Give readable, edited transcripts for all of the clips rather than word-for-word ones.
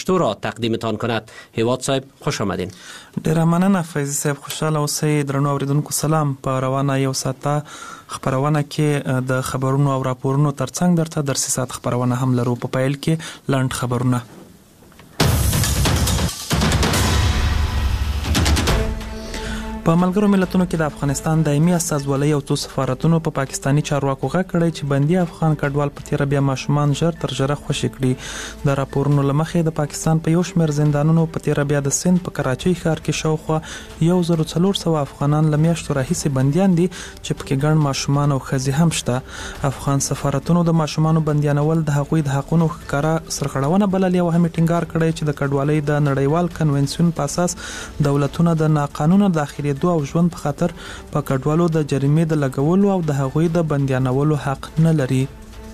را تقدیمتان کند. هیواد صاحب خوش آمدین. ډیره مننه فیضی صاحب، خوشاله اوسئ. درنو اوریدونکو سلام. په روانه یو ساعته خبرونه کې د خبرونو او راپورونو ترڅنګ درته درسي ساعت خبرونه هم لرو. په پیل کې لاند خبرونه. په ملګرو ملتونو کې د افغانستان دایمي استازولۍ او څو سفارتونو په پاکستانی چارواکو غږ کړی چې بندي افغان کډوال په تیر بیا ماشومان ژر تر ژره خوشي کړي. د راپورونو لمخې د پاکستان په یو شمېر زندانونو په تیر بیا د سند په کراچۍ ښار کې شاوخوا 1400 افغانان لمیاشتو راهیسې بنديان دي چې پکې ګڼ ماشومان او ښځې هم شته. افغان سفارتونو د ماشومانو بنديانول د هغوی د حقوقو ښکارا سرغړونه بللې او هم ټینګار کړی چې د کډوالۍ د نړیوال کنونسیون په اساس دولتونه د ناقانونه داخلي او ژوند په خاطر په کډوالو د جریمې د لګولو او د هغوی د بنديانولو حق نه لري.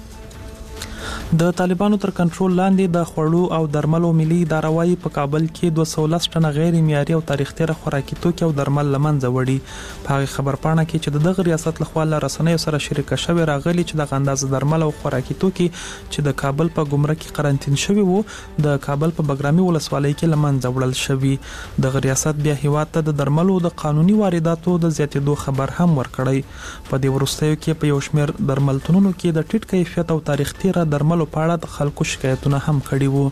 د طالبانو تر کنټرول لاندې د خوړو او درملو ملي اداره وايي په کابل کې 210 ټنه غیر معیاري او تاریخ تیر خوراکي توکي او درمل لمنځه وړي. په هغه خبرپاڼه کې چې دغه ریاست له خوا له رسنیو سره شریکه شوې راغلي چې د اندازه درمل او خوراکي توکي چې د کابل په ګمرکي قرنټین شوی وو د کابل په بګرامي ولسوالۍ کې لمنځه وړل شوی. دغه ریاست بیا هیواد ته د درملو د قانوني وارداتو د زیاتېدو خبر هم ورکړی. په دې وروستیو کې په یو شمېر درملتونونو کې د ټیټ کیفیت او تاریخ تیر درمل په اړه د خلکو شکایتونه هم کړي وو.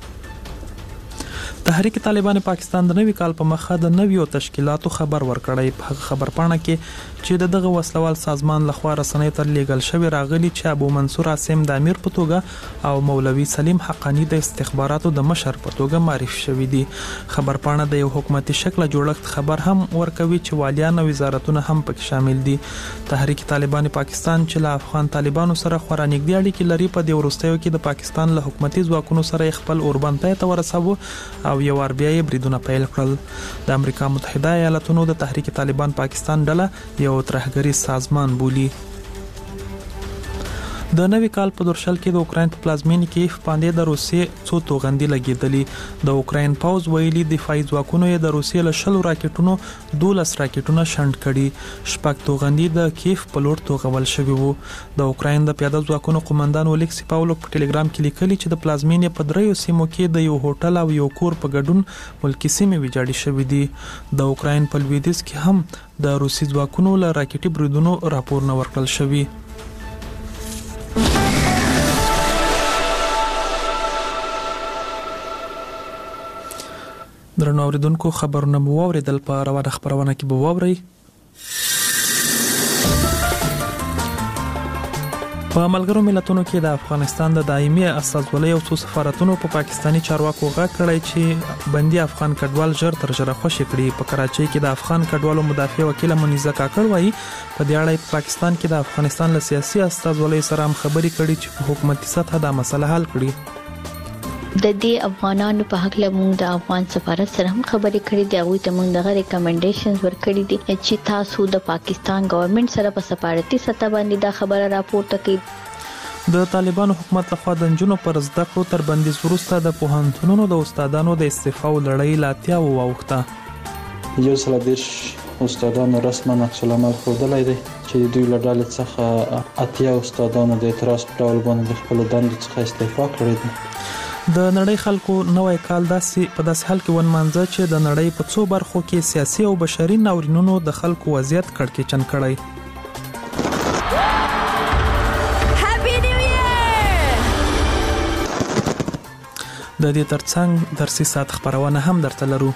تحریک طالبان پاکستان د نوي کال په مخه د نویو تشکیلاتو خبر ورکړی. په خبرپاڼه کې چې دغه وسلوال سازمان لخوا رسنۍ ته لیږل شوی راغلی چې ابو منصور عاصم د امیر په توګه او مولوي سلیم حقانی د استخباراتو د مشر په توګه معرفي شوی دي. خبرپاڼه د یو حکومتي شکل جوړښت خبر هم ورکوي چې والیان او وزارتونه هم پکې شامل دي. تحریک طالبان پاکستان چې له افغان طالبانو سره خورا نږدې اړیکې لري په دې وروستیو کې د پاکستان له حکومتي ځواکونو سره خپل اوربند پای ته ورساوه او یو بیا بریدونه پیل کړل. د امریکا متحده ایالاتونو د تحریک طالبان پاکستان ډله یو ترهګری سازمان بولي. د نوي کال په درشل کې د اوکراین په پلازمینې کې باندې د روسیې څو توغندي لګیدلې. د اوکراین پاوز ویلي دفاعي ځواکونو یې د روسیې له 10 راکټونو 12 راکټونه شنډ کړي. شپږ توغندي د کیف په لور توغول شوی وو. د اوکراین د پیاده ځواکونو قومندان ولیکسی پاولوک په ټلګرام کې لیکلي چې د پلازمینې په دریو سیمو کې د یو هوټل او یو کور په ګډون ملکی سیمې ویجاړې شوې دي. د اوکراین په لویدیځ کې هم د روسي ځواکونو له راکټي بریدونو راپورونه ورکړل شوي. درنو اوریدونکو خبرونه مو واوریدل. په روانه خبرونه کې به واورئ. په ملګرو ملتونو کې د افغانستان د دایمي استازولۍ او څو سفارتونو په پاکستانی چارواکو غږ کړی چې بندي افغان کډوال ژر تر ژره خوشي کړي. په کراچۍ کې د افغان کډوالو مدافع وکیل منیزه کاکړ وایي په دې اړه په پاکستان کې د افغانستان له سیاسي استازولۍ سره هم خبرې کړي چې په حکومتي سطح دا مسله حل کړي. د دې افغانانو په حق له موږ د افغان سفارت سره هم خبرې کړې دي. هغه ته موږ دغه ریکمنډیشنز ورکړي دي چې تاسو د پاکستان ګورنمنت سره په سفارتي سطح باندې دا خبره راپورته کړئ. د طالبانو حکومت لخوا د نجونو پر زده کړو تر بندیز وروسته د پوهنتونونو د استادانو د استعفا لړۍ لاتیا واوښته. 130 استادانو رسما عکس العمل ښودلی دی چې دوی له ډلې څخه 80 استادانو د اعتراض په ډول باندې د خپلو دندو څخه استعفا کړې ده. د نړۍ خلکو نوې کال په داسې حال کې ونمانځه چې د نړۍ په څو برخو کې سیاسي او بشري ناورینونو د خلکو وضعیت کړکېچن کړی. د دې ترڅنګ درسي ساعت خبرونه هم درته لرو.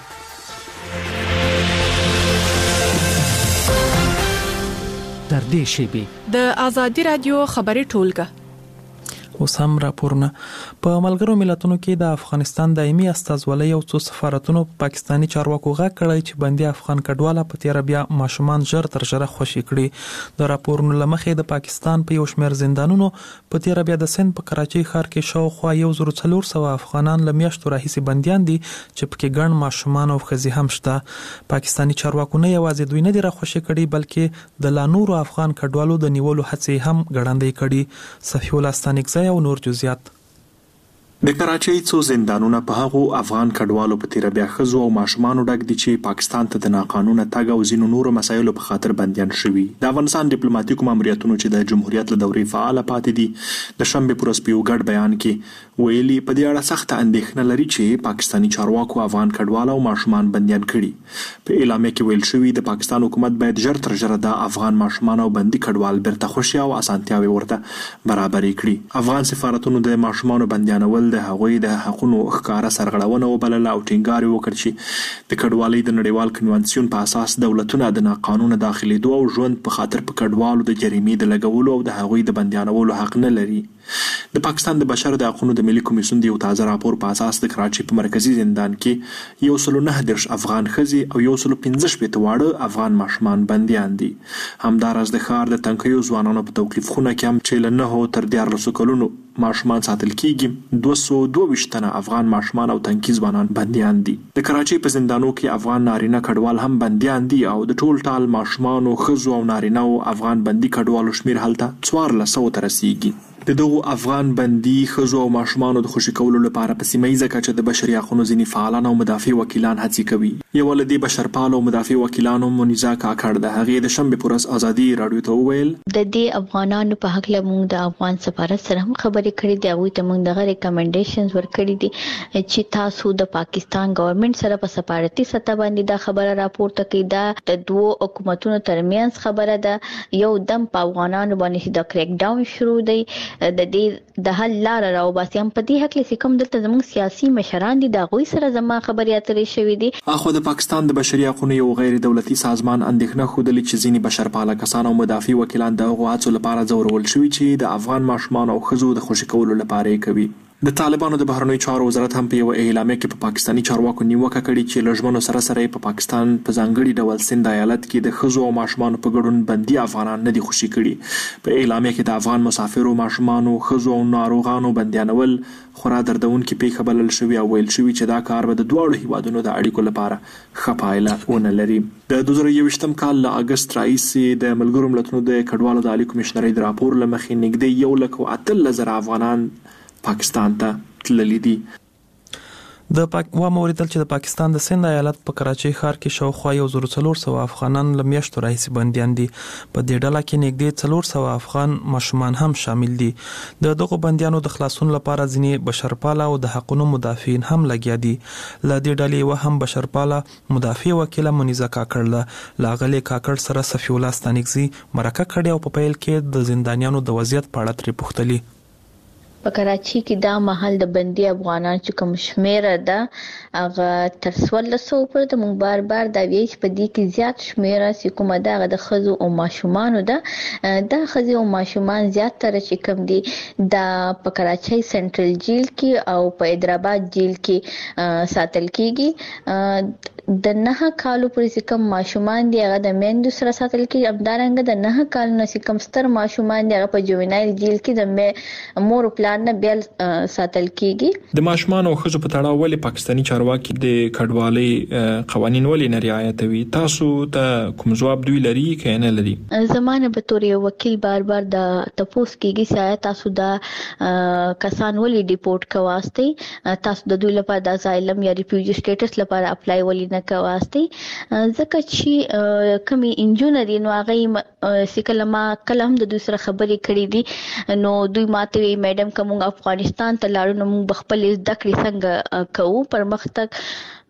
در دې شیبې د آزادي رادیو خبري ټولګه اوس هم راپورونه. په ملګرو ملتونو کې د افغانستان دایمي استازولۍ او څو سفارتونو په پاکستانی چارواکو غږ کړی چې بندي افغان کډواله په تیر بیا ماشومان ژر تر ژره خوشي کړي. د راپورونو لمخې د پاکستان په یو شمېر زندانونو په تیر بیا د سند په کراچۍ ښار کې شاوخوا 1400 افغانان لمیاشتو راهیسې بنديان دي چې پکې ګڼ ماشومان او ښځې هم شته. پاکستانی چارواکو نه یوازې دوی نه دي راخوشي کړي بلکې د لا نورو افغان کډوالو د نیولو هڅې هم ګړندۍ کړي. صفی الله ستانکزی او نور جزئیات. د کراچۍ څو زندانونه په هغو افغان کډوالو په تیره بیا ښځو او ماشومانو ډک دي چې پاکستان ته د ناقانونه تګ او ځینو نورو مسایلو په خاطر بندیان شوي. د افغانستان ډیپلوماټیکو ماموریتونو چې د جمهوریت له دورې فعاله پاتې دي د شنبې په ورځ په یو ګډ بیان کې ویلي په دې اړه سخته اندېښنه لري چې پاکستاني چارواکو افغان کډوال او ماشومان بندیان کړي. په اعلامیه کې ویل شوي د پاکستان حکومت باید ژر تر ژره د افغان ماشومان او بندي کډوال بیرته خوشي او اسانتیاوې ورته برابرې کړي. افغان سفارتونو د ماشومانو بندیانول د هغوی د حقونو ښکاره سرغړونه وبلله او ټینګار وکړ چې د کډوالۍ د نړیوال کنوانسیون په اساس دولتونه د ناقانونه داخلېدو او ژوند په خاطر په کډوالو د جریمې د لګولو او د هغوی د بندیانولو حق نه لري. د پاکستان د بشر د حقونو د ملي کمیسیون د یو تازه راپور په اساس د کراچۍ په مرکزي زندان کې 119 افغان ښځې او 115 واړه افغان ماشومان بندیان دي. همداراز د ښار د تنکیو ځوانانو په توقیف خونه کې هم چې له 9 تر 14 کلونو ماشومان ساتل کیږي 222 تنه افغان ماشومان او تنکي ځوانان بندیان دي. د کراچۍ په زندانو کې افغان نارینه کډوال هم بندیان دي او د ټول ټال ماشومانو ښځو او نارینه او افغان بندي کډوالو شمیر هلته 1400 ته رسیږي. د دغو افغان بندي ښځو او ماشومانو د خوشي کولو لپاره په سیمه ییزه کچه د بشري حقونو ځینې فعالان او مدافع وکیلان هڅې کوي. یوه له دې بشرپالو او مدافع وکیلانو منیزا کاکړ د هغې د شنبې په ورځ ازادي راډیو ته وویل د دې افغانانو په حق له موږ د افغان سفارت سره هم خبرې کړې دي. هغوی ته موږ دغه ریکمنډیشنز ورکړي دي چې تاسو د پاکستان ګورنمنت سره په سفارتي سطح باندې دا خبره راپورته کړئ. دا د دوو حکومتونو ترمنځ خبره ده. یو دم په افغانانو باندې د کریک ډاون شروع دی د دې د حل لار راوباسي. هم په دې حق لسی کوم دلته زموږ سیاسي مشران دي د هغوی سره زما خبرې اترې شوې دي. اخو د پاکستان د بشري حقونو یو غیر دولتي سازمان اندېښنه ښودلې چې ځینې بشرپاله کسان او مدافع وکیلان د هغو هڅو لپاره ځورول شوي چې د افغان ماشومان او ښځو د خوشي کولو لپاره یې کوي. د طالبانو د بهرنیو چارو وزارت هم په یو اعلامیه کې په پاکستاني چارواکو نیوکه کړې چې له ژمنو سره سره په پاکستان په ځانګړي ډول سند ایالت کې د ښځو او ماشومانو په ګډون بندي افغانان نه دي خوشي کړي. په اعلامیه کې د افغان مسافرو ماشومانو ښځو او ناروغانو بندیانول خورا دردونکې پیښه بلل شوې او ویل شوي چې دا کار به د دواړو هیوادونو د اړیکو لپاره ښه پایله ونه لري. د 2021 کال له اګست راهیسې د ملګرو ملتونو د کډوالو د عالی کمیشنرۍ د راپور له مخې نږدې 1,18,000 افغانان پاکستان ته تللی دي. واوریدل چې د پاکستان د سند ایالت په کراچۍ ښار کې شاوخوا 1,400 افغانان له میاشتو راهیسې بندیان دي. په دې ډله کې نږدې 400 افغان ماشومان هم شامل دي. د دغو بندیانو د خلاصون لپاره ځینې بشرپاله او د حقونو مدافعین هم لګیا دي. له دې ډلې یوه هم بشرپاله مدافع وکیله منیزا کاکړ له لاغلي کاکړ سره صفی الله ستانکزي مرکه کړې او په پیل کې د زندانیانو د وضعیت په اړه ترې پوښتلي. په کراچۍ کې دا محل د بندي افغانان چې کوم شمیره ده هغه تر 1400 پر د مونږ بار دا وی چې په دې کې زیات شمیره چې کومه ده هغه د ښځو او ماشومانو ده. دا ښځې او ماشومان زیات تر چې کوم دي دا په کراچۍ سنټرل جیل کې او په حیدرآباد جیل کې ساتل کیږي. د 9 کالو پورې کوم ماشومان دي هغه د میندو سره ساتل کیږي. همدارنګه د 9 کالو نه کوم ستر ماشومان دي هغه په جوینایل جیل کې د مور او پلار نه بیل ساتل کیږي. د ماشومان او ښځو په تړاو ولې پاکستاني چارواکي د کډوالۍ قوانين ولې نه رعایتوي؟ تاسو ته کوم ځواب دوی لري که نه لري؟ زمانه به تور یو وکیل بار د تپوس کیږي چې تاسو دا کسان ولې ډیپورټ کواستی، تاسو د دوی لپاره د اسایلم یا ریفیوجی سټیټس لپاره اپلای ولې نه کواستی. ځکه چې کمی انجونه دي نو هغه سکلما کلم د دوی سره خبرې کړې دي نو دوی ماته وی میډم کوم افغانستان ته لاړو نو موږ خپل زده کړې څنګه کوو پرمختګ.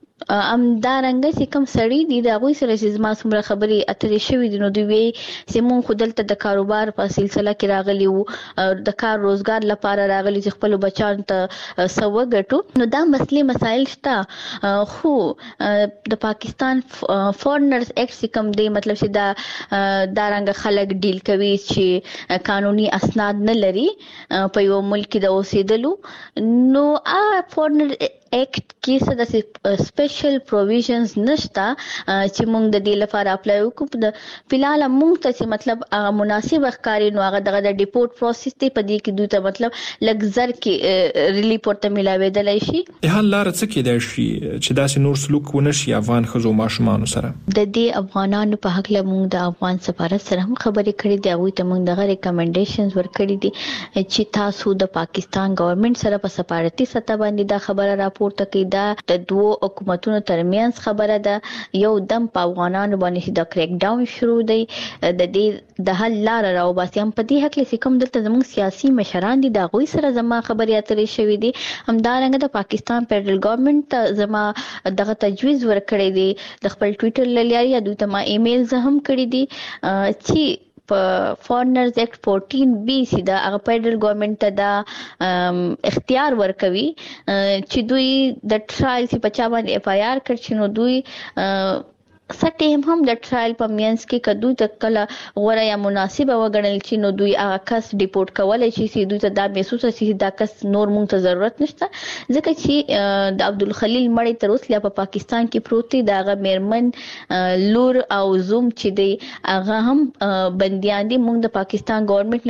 امدارنګ چې کوم سړی دی دا غوي سره چې ما څومره خبرې اترې شوې دي نو دوی چې مونږ خودلته د کاروبار په سلسله کې راغلی وو د کار روزګار لپاره راغلی چې خپل بچان ته سو غټو نو دا مسلې مسایل شته. خو د پاکستان فورنرز ایکټ کوم دی مطلب چې دا رنګ خلک ډیل کوي چې قانوني اسناد نه لري په یو ملک د اوسېدلو نو فورنر اکټ کې څه د سپیشل پروویژنز نشته چې موږ د دې لپاره اپلای وکړو. د فلال موږ ته چې مطلب هغه مناسب ښکاری نو هغه د ډیپورت پروسس ته پدې کې دوی ته مطلب لګزر کې ریلیف ورته ملاوي شي. حل لار څه کېدای شي چې داسې نور سلوک ونشي افغان ښځو ماشومان سره؟ د دې افغانانو په حق له موږ د افغان سفارت سره هم خبرې کړې دي. هغه ته موږ دغه ریکمنډیشنز ورکړي دي چې تاسو د پاکستان ګورنمنت سره په سفارتي سطح باندې دا خبره راپورته کړئ. دا د دوه حکومتونو ترمنځ خبره ده. یو دم په افغانانو باندې د کریک ډاون شروع دی. د دې د حل لار راو باسي. هم په دې حق له کوم دلته زموږ سیاسي مشران دي دا غوي سره زما خبرې اترې شوې دي. همدارنګه د پاکستان فدرل ګورنمنت ته زما دغه تجویز ورکړی دی د خپل ټوئیټر لاري یا دوی ته ما ایمیل هم کړی دي چې په فورنرز ایکټ 14B سي دا هغه فدرل ګورنمنت ته دا اختیار ورکوي چې دوی د ټرایل چې په چا باندې اف آی آر کړي نو دوی سټیم هم د ټرایل په مینس کې کدو تکله غوړه یا مناسبه وګڼل چې نو دوی هغه کس ډیپورت کولای شي چې دوی ته دا محسوس شي دا کس نور مونږ ته ضرورت نشته. ځکه چې د عبدالخلیل مړی تر اوسه په پاکستان کې پروت دی. دا میرمن لور او زوم چې دی هغه هم بنديان دي. مونږ د پاکستان ګورنمنت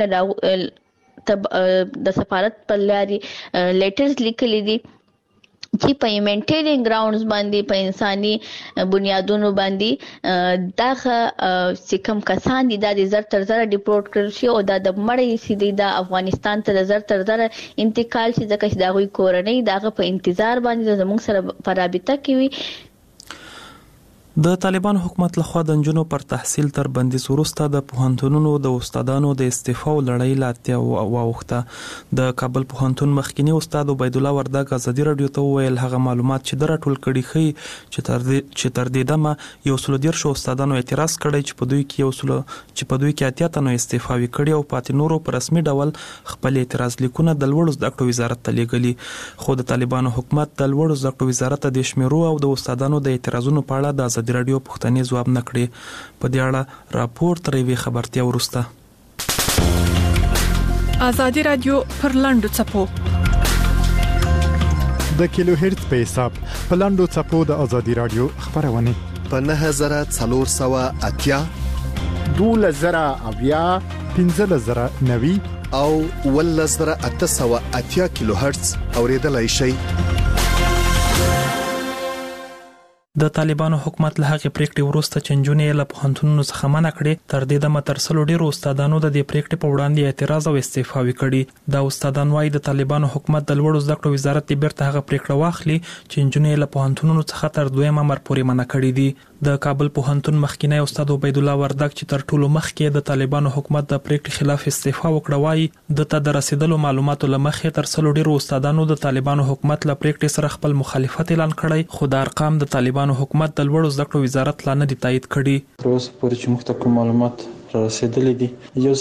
نه د سفارت په لاري لیټرز لیکلي دي چې په هیومانیټیرین ګراوندز باندې په انساني بنیادونو باندې دغه چې کوم کسان دي د زر تر زر ډیپورت کړل شي او د مړی سیدي د افغانستان ته د زر تر زر انتقال شي. ځکه چې دا غوي کورنۍ دغه په انتظار باندې زموږ سره په رابطه کې وي. د طالبان حکومت لخوا د نجونو پر تحصیل تر بندیز وروسته د پوهنتونونو د استادانو د استعفا لړۍ لاتیا واوخته. د کابل پوهنتون مخکینی استاد عبید الله وردګ ازادي رادیو ته ویل هغه معلومات چې درټول کړي خي چې تر دې دمه یو سل ډیر شو استادانو اعتراض کړی چې په دوی کې اتیا تنو استعفا وکړي او پاتې نورو په رسمي ډول خپل اعتراض لیکونه د لوړو زده کړو وزارت ته لیږلي. خو د طالبانو حکومت د لوړو زده کړو وزارت د شمیرو او د استادانو د اعتراضونو په اړه د د رادیو پښتني ځواب نکړي. په دې اړه راپور ترې خبرتیا ورسته. آزادي رادیو پر لاندو چپو د کیلو هرتز په حساب په لاندو چپو د آزادي رادیو خبرونه په 9480 2000 1590 او 1880 کیلو هرتز اوریدلای شي. د طالبانو حکومت له هغه پریکړې وروسته چې نجونې له پوهنتونونو څخه منع کړې تر دې د مترسلو ډیرو استادانو د دې پریکړې په وړاندې اعتراض او استعفا وکړي. دا استادان وايي د طالبانو حکومت د لوړو زده کړو وزارت بیرته هغه پریکړه واخلي چې نجونې له پوهنتونونو څخه تر دویم امر پورې منع کړي دي. د کابل پوهنتون مخکینی استاد عبید الله وردګ چې تر ټولو مخکې د طالبانو حکومت د پریکړې خلاف استعفا وکړه وايي د ته د رسیدلو معلوماتو لمخې تر څلو ډیرو استادانو د طالبانو حکومت له پریکړې سره خپل مخالفت اعلان کړی. خو د ارقام د طالبانو حکومت د لوړو زده کړو وزارت لا نه دی تایید کړي. تر اوسه پورې چې موږ ته معلومات را رسیدلي دي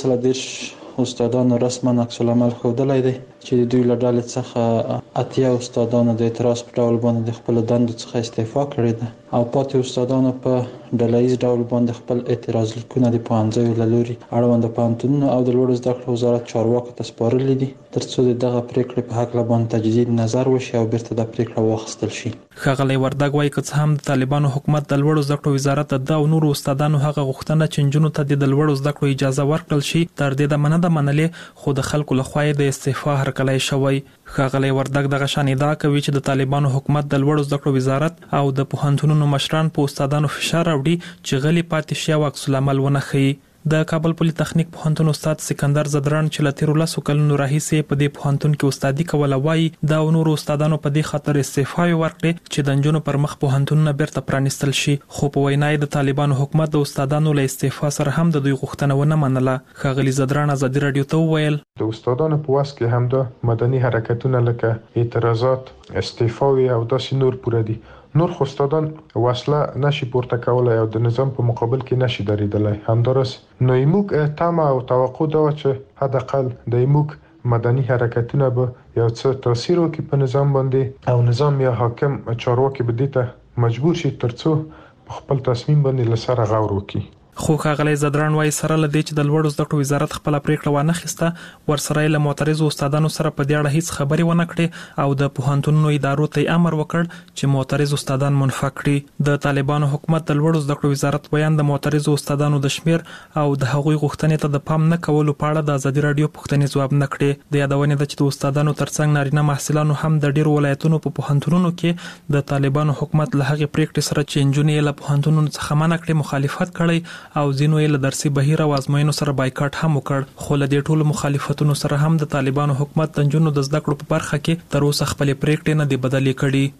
130 استادانو رسما عکس العمل ښودلی دی چې دوی له ډلې څخه اتیا استادانو د اعتراض په ډول باندې د خپل دندو څخه استعفا کړې ده او پاتې استادانو په ډلهییز ډول باندې خپل اعتراض لیکونه د پوهنځیو له لوري اړوند پوهنتونونو او د لوړو زده کړو وزارت چارواکو ته سپارلي دي تر څو دغه پریکړې په حق باندې تجدید نظر وشي او بیرته د پریکړه واخیستل شي. ښاغلی وردګ وايي که څه هم د طالبانو حکومت د لوړو زده کړو وزارت د او نورو استادانو هغه غوښتنه چې نجونو ته د لوړو زده کړو اجازه ورکړل شي تر دې د مننه منلې خو د خلکو لخوا د استعفا هرکلی شوی. ښاغلی وردګ دغه شان ادعا کوي چې د طالبانو حکومت د لوړو زده کړو وزارت او د پوهنتونونو مشران په استادانو فشار راوړي چې غلي پاتې شي او عکس العمل ونه ښیي. د کابل پولی تخنیک پوهنتون استاد سکندر زدران چې له 13 کلونو راهیسې په دې پوهنتون کې استادي کوله وايي دا نورو استادانو په دې خاطر استعفا ورکړي چې د نجونو پر مخ پوهنتونونه بیرته پرانیستل شي. خو په وینای د طالبانو حکومت د استادانو له استعفا سره هم د دوی غوښتنه ونه منله. ښاغلی زدران ازادي رادیو ته وویل د استادانو په واس کې هم د مدني حرکتونه لکه اعتراضات استعفا او داسې نور پوره دي. نور خو استادان وسله نشي پورته کولای او د نظام په مقابل کې نشي درېدلای. همدارس نو موږ تمه او توقع دا چې حد اقل د موږ مدني حرکتونه به یو څه تاثیر وکړي په نظام باندې او نظام یا حاکم چارواکي به دې ته مجبور شي ترڅو په خپل تصمیم باندې لسره غور وکړي. خو ښاغلی زدران وايي سره له دې چې د لوړو زده کړو وزارت خپل پریکړه ونه خسته ورسره له معترضو استادانو سره په دې اړه هیڅ خبرې ونه کړې او د پوهنتونونو ادارو ته امر وکړ چې معترض استادان منفعه کړي. د طالبانو حکومت د لوړو زده کړو وزارت بیان د معترضو استادانو د شمیر او د هغوی غوښتنې ته د پام نه کولو په اړه د ازادي رادیو پوښتنې ځواب نه کړې. د یادونې ده چې د استادانو ترڅنګ نارینه محصلانو هم د ډیرو ولایتونو په پوهنتونونو کې د طالبانو حکومت له هغې پریکړې سره چې نجونې له پوهنتونونو څخه منع کړې مخالفت کړی او ځینو یې له درسي بهیر او ازموینو سره بایکاټ هم وکړ. خو له دې ټولو مخالفتونو سره هم د طالبانو حکومت د نجونو د زده کړو په برخه کې تر اوسه خپلې پریکړې نه دي بدلې کړي.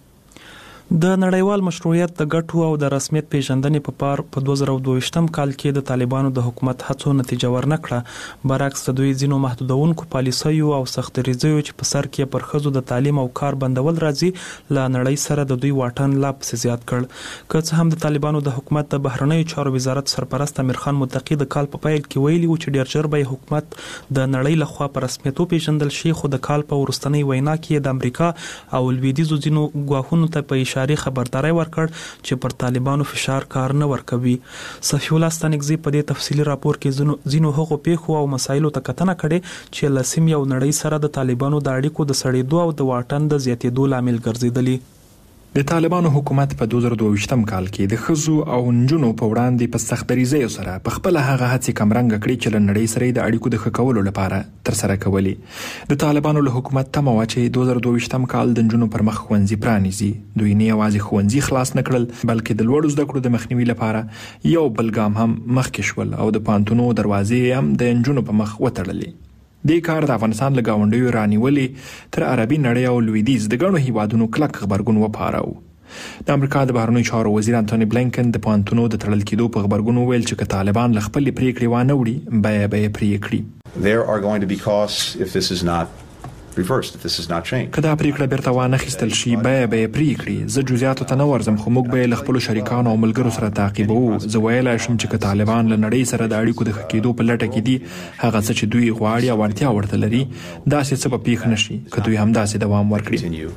د نړیوال مشروعیت د ګټو او د رسمیت پیژندنې په پار په 2022م کال کې د طالبانو د حکومت هڅو نتیجه ورنه کړه. برعکس د دوی ځینو محدودونکو پالیسیو او سخت دریځیو چې په سر کې پر ښځو د تعلیم او کار بندول راځي له نړۍ سره د دوی واټن لا پسې زیات کړ. که څه هم د طالبانو د حکومت د بهرنیو چارو وزارت سرپرست امیر خان متقی د کال په پیل کې ویلي و چې ډیر ژر به حکومت د نړۍ لخوا په رسمیت وپیژندل شي، خو د کال په وروستنۍ وینا کې د امریکا او لویدیځو ځینو ګواښونو ته په خبرداري ورکړ چې پر طالبانو فشار کار نه ورکوي. صفی الله ستانکزی په دې تفصیلی راپور کې ځینو هغو پیښو او مسایلو ته کتنه کړې چې له سیمې او نړۍ سره د طالبانو د اړیکو د سړېدو او د واټن د زیاتېدو لامل ګرځېدلي. د طالبانو حکومت په 2022م کال کې د ښځو او نجونو په وړاندې په سخت دریځیو سره په خپل هغه هڅې کمرنګ کړې چې له نړۍ سره د اړیکو د ښه کولو لپاره ترسره کولې. د طالبانو له حکومت تمه وه چې 2022م کال د نجونو پر مخ ښوونځي پرانیزي. دوی نه یوازې ښوونځي خلاص نه کړل بلکې د لوړو زده کړو د مخنیوي لپاره یو بل ګام هم مخکې شول او د پوهنتونونو دروازې هم د نجونو په مخ وتړلې. دې کار د افغانستان له ګاونډیو رانیولې تر عربي نړۍ او لویدیځ د ګڼو هیوادونو کلک غبرګون وپاروه. د امریکا د بهرنیو چارو وزیر انټونی بلینکن د پوهنتونونو د تړل کېدو په غبرګون وویل چې که طالبان له خپلې پریکړې وانه وړي بیه به یې پرې کړي. There are going to be costs if this is not reversed, if this is not changed. که دا پریکړه بیرته وانه اخیستل شي بیه به یې پرې کړي. زه جزئیاتو ته نه ورځم خو موږ به یې له خپلو شریکانو او ملګرو سره تعقیبوو. زه ویلی شم چې که طالبان له نړۍ سره د اړیکو د ښه کېدو په لټه کې دي هغه څه چې دوی غواړي او اړتیا ورته لري داسې څه به پیښ نه شي که دوی همداسې دوام ورکړي.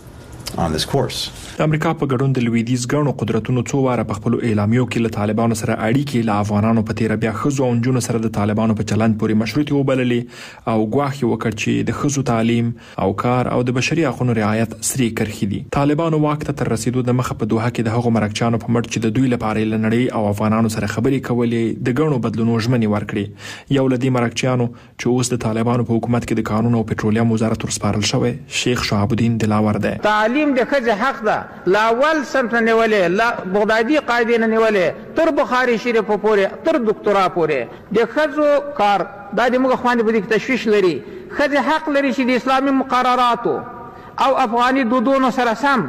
د امریکا په ګډون د لویدیځ ګڼو قدرتونو څو واره په خپلو اعلامیو کې له طالبانو سره اړیکې له افغانانو په تیره بیا ښځو او نجونو سره د طالبانو په چلند پورې مشروطې وبللې او ګواښ یې وکړ چې د ښځو تعلیم او کار او د بشري حقونو رعایت سرې کرښې دي. طالبانو واک ته تر رسیدو د مخه په دوحه کې د هغو مرکچیانو په مټ چې د دوی لپاره له نړۍ او افغانانو سره خبرې کولې د ګڼو بدلونونو ژمنې ورکړې. یو له دې مرکچیانو چې اوس د طالبانو په حکومت کې د کانونو او پټرولیم وزارت ورسپارل شوی شیخ شهاب الدین دلاور دی. تعلیم د ښځې حق ده، لاول صنف نه نیولې، لا بغدادي قاعدې نه نیولې، تر بخاري شریف پورې، تر دکتورا پورې. د ښځو کار دا د موږ خویندې په دې کې تشویش لري. ښځې حق لري چې د اسلامي مقرراتو او افغاني دودونو سره سم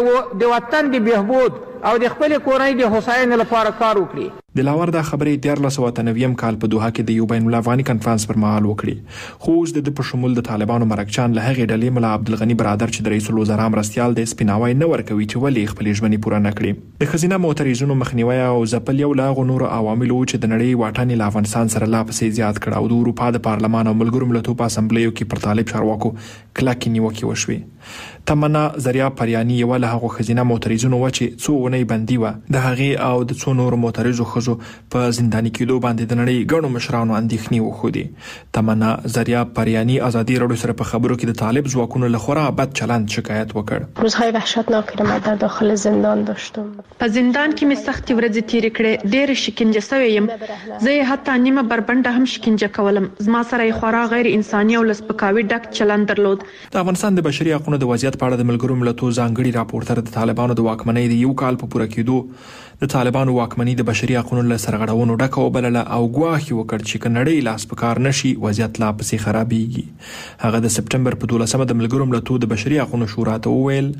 د وطن د بهبود او د خپل کورنۍ د هوساینې لپاره کار وکړي. دلاور دا خبرې 1990 کال په دوحه کې د یو بین الافغاني کنفرانس پر مهال وکړي. خو اوس د په شمول د طالبانو مرکچان له هغې ډلې ملا عبدالغني برادر چې د رئیس الوزرا مرستیال د سپیناوی نه ورکوي چې ولې خپلې ژمنې پوره نه کړي. د ښځینه معترضینو مخنیوی او ځپل یو له هغو نورو عواملو چې د نړۍ واټن له افغانستان سره لا پسې زیات کړ او د اروپا د پارلمان او ملګرو ملتونو په اسمبلیو کې پر طالب چارواکو کلکې نیوکې وشوې. تمنا زریاب پریانی یو له هغو ښځینه معترضینو و چې څو اونۍ بندي وه. د هغې او د څو نورو معترضو ښځو په زنداني کېدو باندې د نړۍ ګڼو مشرانو اندېښنې وښودې. تمنا زریاب پریانی ازادي راډیو سره په خبرو کې د طالب ځواکونو له خورا بد چلند شکایت وکړ. روزهای وحشتناکی را من در داخل زندان داشتم. په زندان کې مې سختې ورځې تېرې کړې، ډېرې شکنجه سوی یم. زه یې حتی نیمه بربنډه هم شکنجه کولم. زما سره یې خورا غیر انساني او له سپکاوي ډک چلند درلود. د افغانستان د بشري حقونو د وضعیت په اړه د ملګرو ملتونو ځانګړي راپورټر د طالبانو د واکمنۍ د یو کال په پوره کېدو د طالبانو واکمنۍ د بشري حقونو له سرغړونو ډکه وبلله او ګواښ یې وکړ چې که نړۍ لاس په کار نشي وضعیت لا پسې خرابېږي. هغه د سپټمبر په 12مه د ملګرو ملتونو د بشري حقونو شورا ته وویل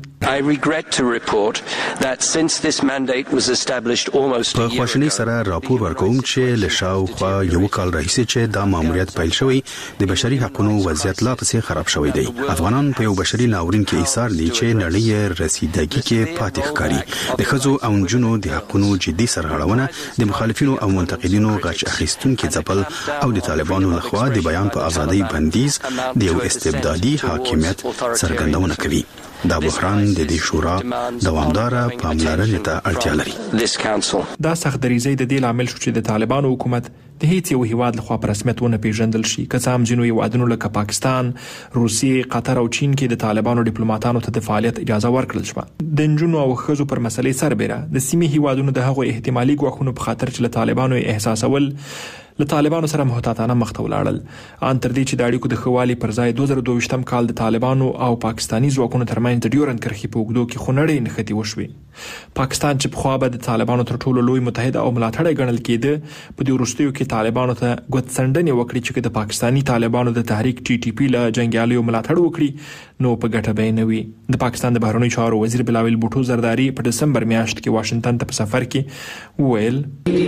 په خواشینۍ سره راپور ورکوم چې له شاوخوا یو کال راهیسې چې دا ماموریت پیل شوی د بشري حقونو وضعیت لا پسې خراب شوی دی. افغانان په یو بشري ناورین کې ایثار دي چې نړۍ رسیدګي کې پاتې ښکاري. د ښځو او نجونو د حقونو جدي سرغړونه د مخالفینو او منتقدینو غچ اخیستونکو ځپل او د طالبانو لخوا د بیان په ازادۍ بندیز د یو استبدادي حاکمیت څرګندونه کوي. دا بحران د دې شورا دوامداره پاملرنې ته اړتیا لري. دا سخت دریځي د دې لامل شو چې د طالبانو حکومت د هیڅ یو هیواد لخوا په رسمیت ونه پیژندل شي، که څه هم ځینو هیوادونو لکه پاکستان، روسیې، قطر او چین کې د طالبانو ډیپلوماټانو ته د فعالیت اجازه ورکړل شوه. د نجونو او ښځو پر مسلې سربېره د سیمې هیوادونو د هغو احتمالي ګواښونو په خاطر چې له طالبانو احساسول له طالبانو سره محتاطانه مخ ته ولاړل. ان تر دې چې د اړیکو د ښه والي پر ځای 2022م کال د طالبانو او پاکستاني ځواکونو ترمنځ د ډیورند کرښې په اوږدو کې خونړۍ نښتې وشوې. پاکستان چې پخوا به د طالبانو تر ټولو لوی متحد او ملاتړی ګڼل کېده، په دې وروستیو کې طالبانو ته ګوتڅنډنې وکړي چې د پاکستاني طالبانو د تحریک TTP له جنګیالیو ملاتړ وکړي نو په ګټه به نه وي. د پاکستان د بهرنیو چارو وزیر بلاول بوټو زرداری په دسمبر میاشت کې واشنگټن ته په سفر کې وویل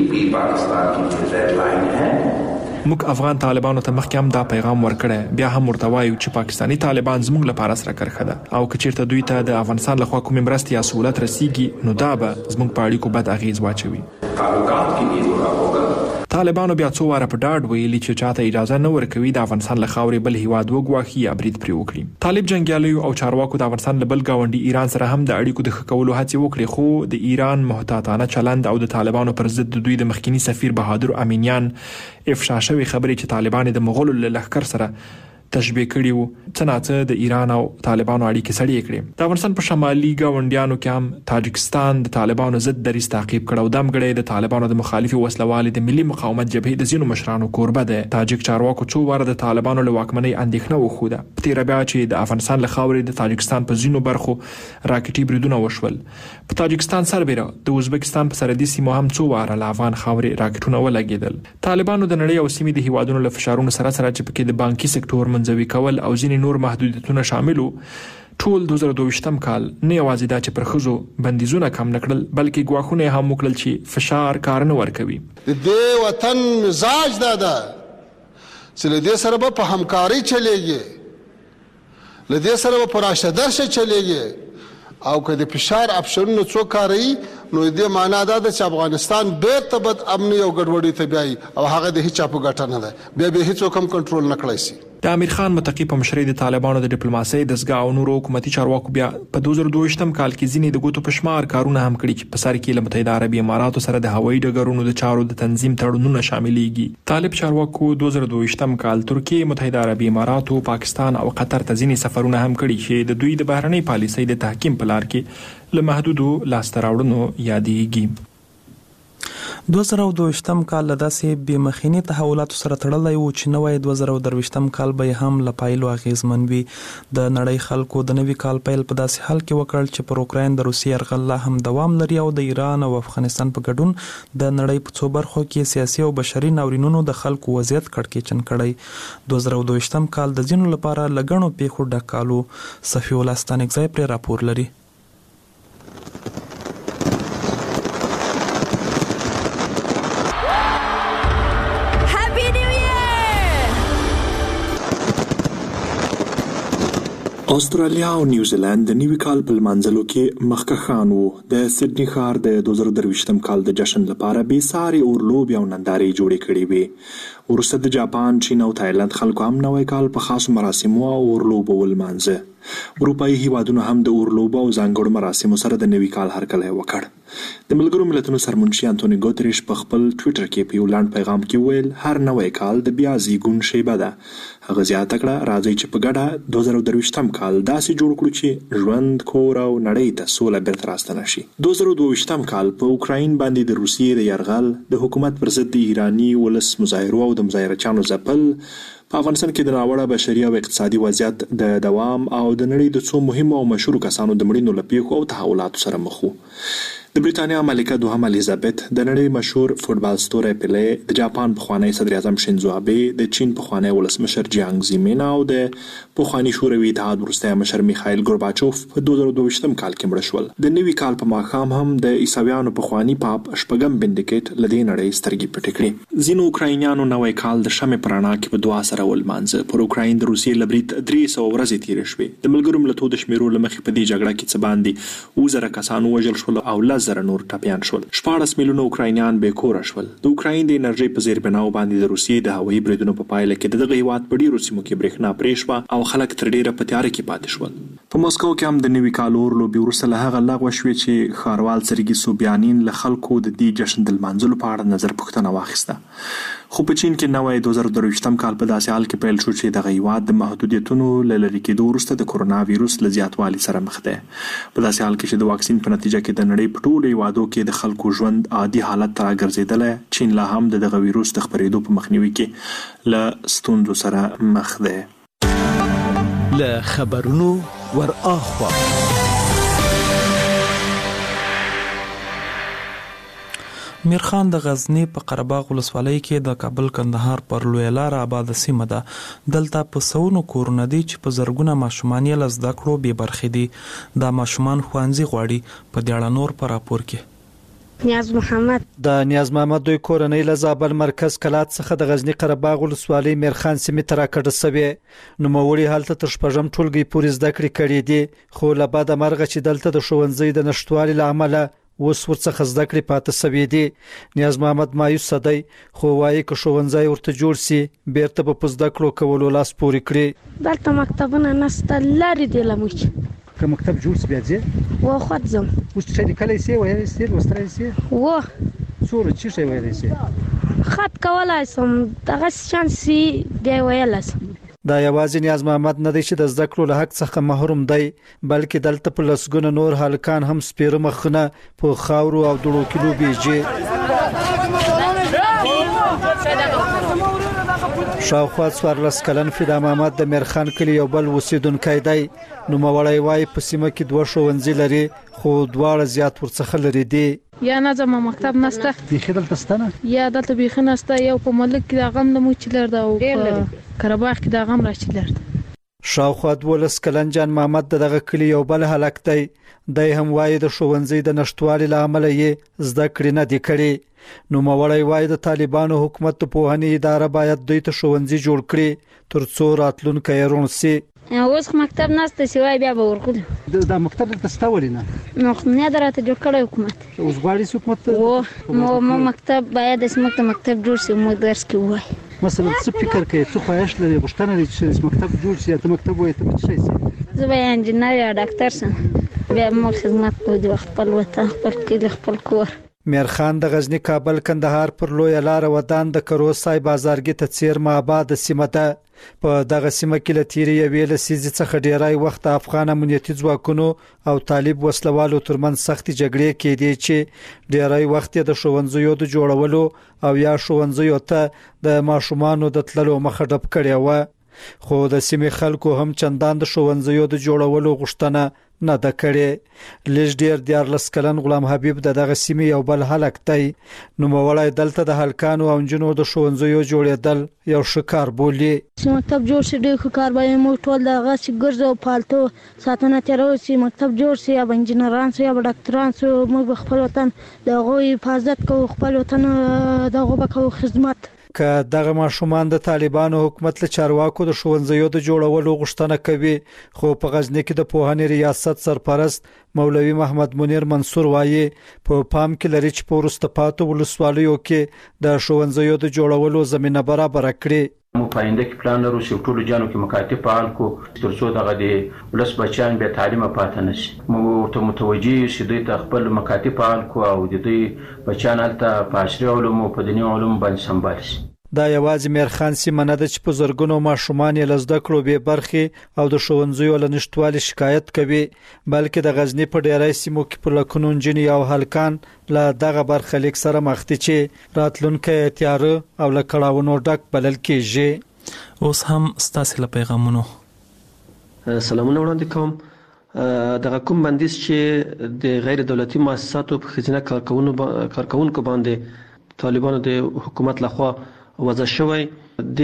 موږ افغان طالبانو ته مخکې هم دا پیغام ورکړی، بیا هم ورته وایو چې پاکستاني طالبان زموږ لپاره سره کرښه ده او که چیرته دوی ته د افغانستان لخوا کومې مرستې یا سهولت رسیږي نو دا به زموږ په اړیکو بد اغیز واچوي. طالبانو بیا څو واره په ډاډ ویلي چې چاته اجازه نه ورکوي د افغانستان له خاورې بل هیواد وګواښي یا برید پرې وکړي. طالب جنګیالیو او چارواکو د افغانستان له بل ګاونډي ایران سره هم د اړیکو د ښه کولو هڅې وکړې، خو د ایران محتاطانه چلند او د طالبانو پر ضد د دوی د مخکني سفیر بهادر امینیان افشا شوی خبرې چې طالبان د مغولو له لښکر سره تشبیه کړي وو، څه ناڅه د ایران او طالبانو اړیکې سړې کړې. د افغانستان په شمالي ګاونډیانو کې هم تاجکستان د طالبانو ضد دریځ تعقیب کړ او دمګړی د طالبانو د مخالفي وسلوالې د ملي مقاومت جبهې د ځینو مشرانو کوربه ده. تاجک چارواکو څو واره د طالبانو له واکمنۍ اندېښنه وښوده. په تېره بیا چې د افغانستان له خاورې د تاجکستان په ځینو برخو راکټي بریدونه وشول. په تاجکستان سربېره د ازبکستان په سرحدي سیمو هم څو واره له افغان خاورې راکټونه ولګېدل. طالبانو د نړۍ او سیمې د هیوادونو له فشارونو سره چې پکې د بانکي سکتور منځوي کول او ځینې نور محدودیتونه شاملو، ټول 2022م کال نه یوازې دا چې پر ښځو بندیزونه کم نه کړل بلکې ګواښونه یې هم وکړل چې فشار کار نه ورکوي. د دې وطن مزاج دا ده چې له دې سره به په همکاري چلیږي، له دې سره به په راشدرشه چلیږي او که د فشار اپشنونه څوک کاروي نو دې معنا دا ده چې افغانستان بیرته بد امني او ګډوډۍ ته بیایي او هغه د هیچا په ګټه نه ده، بیا به هیڅوک هم کنټرول نه کړی شي. د امیر خان متقي په مشرۍ د طالبانو د ډیپلوماسۍ دستګاه او نورو حکومتي چارواکو بیا په 2022م کال کې ځینې د ګوتو په شمار کارونه هم کړي چې په سر کې له متحده عربي اماراتو سره د هوایي ډګرونو د چارو د تنظیم تړونونه شاملېږي. طالب چارواکو 2022م کال ترکیه، متحده عربي اماراتو، پاکستان او قطر ته ځینې سفرونه هم کړي چې د دوی د بهرنۍ پالیسۍ د تحکیم په لار کې له محدودو لاسته راوړنو یادېږي. 2022م کال له داسې بې مخینی تحولاتو سره تړلی و چې نوی 2023م کال به هم له پایلو اغیزمن وي. د نړۍ خلکو د نوي کال پیل په داسې حال کې وکړل چې پر اوکراین د روسیې یرغل لا هم دوام لري او د ایران او افغانستان په ګډون د نړۍ په څو برخو کې سیاسي او بشري ناورینونو د خلکو وضعیت کړکېچن کړی. 2022م کال د ځینو لپاره له ګڼو پیښو ډک کالو. صفي الله ستانکزی پرې راپور لري. استرالیا او نیوزیلند د نوي کال په لمانځلو کې مخکښان وو. د سیډني ښار د 2023م کال د جشن لپاره بې ساري اورلوبې او نندارې جوړې کړې وې. وروسته د جاپان، چین او تایلند خلکو هم نوی کال په خاصو مراسمو او اورلوبو ولمانځه. اروپایي هیوادونو هم د اورلوبو او ځانګړو مراسمو سره د نوي کال هرکلی وکړ. د ملګرو ملتونو سرمنشي انټونی ګوتریش په خپل ټویټر کې په یو لنډ پیغام کې ویل هر نوی کال د بیا زیږون شیبه ده. هغه زیاته کړه راځئ چې په ګډه 2023م کال داسې جوړ کړو چې ژوند، کور او نړۍ ته سوله بیرته راستنه شي. 2022م کال په اوکراین باندې د روسیې د یرغل، د حکومت پر ضد د ایرانی ولس مظاهرو او د مظاهرچیانو ځپل، په افغانستان کې د ناوړه بشري او اقتصادي وضعیت د دوام او د نړۍ د څو مهمو او مشهورو کسانو د مړینو له پیښو او تحولاتو سره مخ وو. د بریتانیا ملکه دوهم الیزابت، د نړۍ مشهور فوټبال ستوری پیله، د جاپان پخوانی صدر اعظم شینزو آبه، د چین پخوانی ولسمشر جیانګ زیمین او د پخوانی شوروي اتحاد وروستی مشر میخایل ګورباچوف په 2022م کال کې مړه شول. د نوي کال په ماښام هم د عیسویانو پخوانی پاپ شپږم بندیکټ له دې نړۍ سترګې پټې کړې. ځینو اوکراینیانو نوی کال د شمعې په رڼا کې په دعا سره خبرول مانځه. پر اوکراین د روسیې له برید 300 ورځې تېرې شوې. د ملګرو ملتونو د شمیرو له مخې په دې جګړه کې څه باندې 2,000 کسان ووژل شول او 10,000 نور ټپیان شول. 14 میلیونه اوکراینیان بې کوره شول. د اوکراین د انرژۍ په زیربناو باندې د روسیې د هوایي بریدونو په پایله کې دغه هیواد په ډیرو سیمو کې برېښنا پرې شوه او خلک تر ډیره په تیاره کې پاتې شول. په مسکو کې هم د نوي کال اور لوبې وروسته له هغه لغوه شوې چې ښاروال سرګي سوبیانین له خلکو د دې جشن د لمانځلو په اړه نظر پوښتنه واخیسته. خو په چین کې نوی 2023 کال په داسې حال کې پیل شو چې دغه هیواد د محدودیتونو له لرې کېدو وروسته د کورونا ویروس له زیاتوالي سره مخ دی. په داسې حال کې چې د واکسین په نتیجه کې د نړۍ په ټولو هیوادو کې د خلکو ژوند عادي حالت ته راګرځېدلی، چین لا هم د دغه ویروس د خپرېدو په مخنیوي کې له ستونزو سره مخ دی. له خبرونو ور اخوا میرخان د غزنی په قرهباغ ولسوالۍ کې د کابل کندهار پر لوی لار آباد سیمه ده. دلته په سونو کورونه دي چې په زرګونه ماشومان یې له زده کړو بې برخې دي. دا ماشومان ښوونځي غواړي. په دې اړه نور په راپور کې نیاز محمد د نیاز محمد دوی کورنۍ له زابل مرکز کلات څخه د غزنی قرهباغ ولسوالۍ میرخان سیمې ته راکډه سوې. نوموړي هلته تر شپږم ټولګي پورې زده کړې کړې دي، خو له بده مرغه چې دلته د ښوونځي د نشټوالي له امله اوس ورڅخه زده کړې پاتې سوې دي. نیاز محمد مایوس دی، خو وایي که ښوونځی ورته جوړ سي بیرته به په زده کړو کولو لاس پورې کړي. دلته مکتبونه نشته، لرې دي له موږ. که مکتب جوړ سي بیا ځې و خود ځم. اوس څه لیکلی سي ویلی سي لوستلی سي؟ و څومره څه شی ویلی سي؟ خط کولی سم، دغسې شان سي بیا ویلی سم. دا یوازې نیاز محمد نه دی چې د زده کړو له حق څخه محروم دی، بلکې دلته په لسګونه نور هلکان هم سپیره مخونه په خاورو او دوړو کې لوبیږي. شاوخوا 14 کلن فدا محمد د میرخان کلی یو بل اوسیدونکی دی. نوموړی وایي په سیمه کې 2 ښوونځي لري، خو دواړه زیات ورڅخه لري دي. یا نظم مکتب نسته، بیخي دلته شته نه؟ یا دلته بیخي نسته. یو په ملک کې د غم د موچلر ده او په قرهباغ کې د غم راچلر ده. شاوخوا 12 کلن جان محمد دغه کلی یو بل هلک دی. دی هم وایي د ښوونځي د نشټوالي له امله یې زده کړې نه دي کړې. نوموړی وایي د طالبانو حکومت د پوهنې اداره باید دوی ته ښوونځي جوړ کړي ترڅو راتلونکی یې روڼ سي. اوس مکتب نشته، سوای بیا به ورکړو. دا مکتب دلته شته ولې نه؟ نو نه درته جوړ کړی حکومت. اوس غواړي حکومت مو مکتب باید اسمه مکتب جوړ شي، مو درس کې وای. مثلا څه فکر کوي، څه خواهش لري، غوښتنه لري چې مکتب جوړ شي؟ ته مکتب وایې ته څه شي؟ زه به انجینر یا ډاکټر شم، بیا مو خدمت کوو د خپل وطن، خپل کلی، خپل کور. میرخان د غزنی کابل کندهار پر لوی لار ودان د کروسای بازارګي ته څیرمه آباد سیمه ده. په دغه سیمه کې له تیرې یوې لسیزې څخه ډیری وخت افغان امنیتي ځواکونو او طالب وسلوالو ترمنځ سختې جګړې کېدې چې ډیری وخت د ښوونځیو د جوړولو او یا ښوونځیو ته د ماشومانو د تللو مخه ډب کړې و. خو د سیمې خلکو هم چندان د ښوونځیو د جوړولو غوښتنه نه ده کړې. لږ ډیر 14 کلن غلام حبیب دغه سیمې یو بل هلک دی. نوموړی دلته د هلکانو او نجونو د ښوونځیو جوړېدل یو ښه کار بولي. چې مکتب جوړ شي ډېر ښه کار به موږ ټول دغه چې ګرځو پالتو ساتنه تېرو چې مکتب جوړ شي، یا به انجینران شي یا به ډاکټران شي، موږ به خپل وطن د هغوی حفاظت کوو، خپل وطن د هغو به کوو خدمت. که دغه ماشومان د طالبانو حکومت له چارواکو د ښوونځیو د جوړولو غوښتنه کوي، خو په غزنی کې د پوهنې ریاست سرپرست مولوي محمد منیر منصور وایي په پام کې لري چې په وروسته پاتو ولسوالیو کې د ښوونځیو د جوړولو زمينه برابر کړي. مو پاینده کې پلان لرو چې ټولو جانو کې مکاتب فعال کو ترڅو دغه د ولس بچیان به تعلیم پاتې نشي. مو ته متوجي شې دوی ته خپل مکاتب فعال کو او د دوی بچیان هلته په عصري علومو په دیني علومو باندې سمبال شي. دا یوازې میرخان سیمه نه ده چې په زرګونو ماشومان یې له زده کړو بې برخې او د ښوونځیو له نشتوالي شکایت کوي، بلکې د غزنی په ډیری سیمو کې په لکونو نجونې او هلکان له دغه برخلیک سره مخ دي چې راتلونکی تیاره او له کړاوونو ډک بلل کېږي. اوس هم ستاسو له پیغامونو سلامونه وړاندې کوم. دغه کوم بندیز چې د غیر دولتي مؤسساتو په خزینه کارکونکو باندې طالبانو د حکومت لخوا وضع شوی، د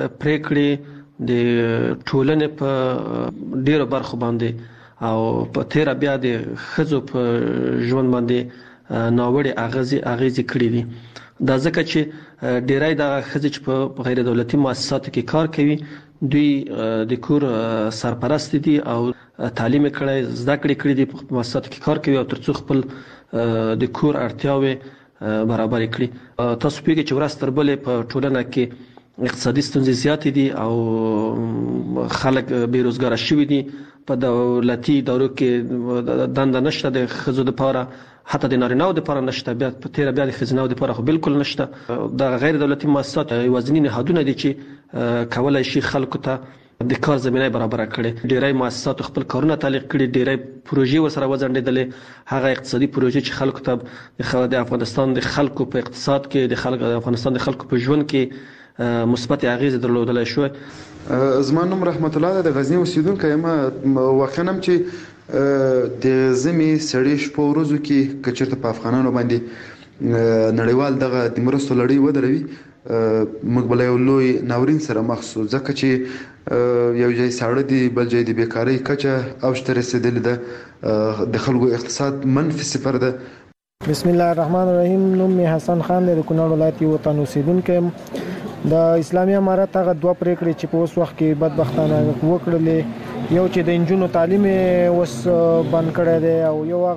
پریکړې د ټولنې په ډیرو برخو باندې او په تیر بیا د خزو په ژوند باندې ناوړه اغیزې کړې دي. دا ځکه چې ډیری د خځې چې په غیر دولتي مؤسساتو کې کار کوي دوی د کور سرپرست دي او تعلیم کړي زده کړې دي په مؤسساتو کې کار کوي او ترڅو خپل د کور اړتیاوې برابر کړي. تاسو پیږئ چې ورځ تر بلې په ټولنه کې اقتصادي ستونزې زیاتې دي او خلک بیروزګار شوي دي. په دولتي ادارو کې دنده نشته د ښځو لپاره، حتی د نارینه‌و لپاره نشته، بیا په تیره بیا د ښځینه‌و لپاره خو بالکل نشته. د غیر دولتي مؤسسات یوازینی نهادونه دي چې کولای شي خلکو ته د کار زمینه برابر کړي. ډیری مؤسسات خپل کارونه تعلیق کړي، ډیری پروژې ورسره وځنډېدلې. هغه اقتصادي پروژې چې خلکو ته د افغانستان د خلکو په اقتصاد کې د افغانستان د خلکو په ژوند کې مثبت اغیز درلودلای شو. زما نوم رحمت الله د غزنی اوسیدونکو یم. واقعا هم چې د زمي سړی شپه ورځو کې کچرته په افغانانو باندې نړیوال دغه د مرستو لړۍ ودروي، موږ بل یو لوی ناورین سره مخ شو، ځکه چې یو ځای ساړه دی، بل ځای د بیکاری کچه اوج ته رسیدلې ده، د خلکو اقتصاد -0 ده. بسم الله الرحمن الرحیم. نوم می حسن خان د کونړ ولایت یو وطن اوسیدونکو یم. د اسلامي امارات هغه دوه پریکړې چې په اوس وخت کې بدبختانه وکړلې، یو چې د انجونو تعلیم وس بند کړی دی او یو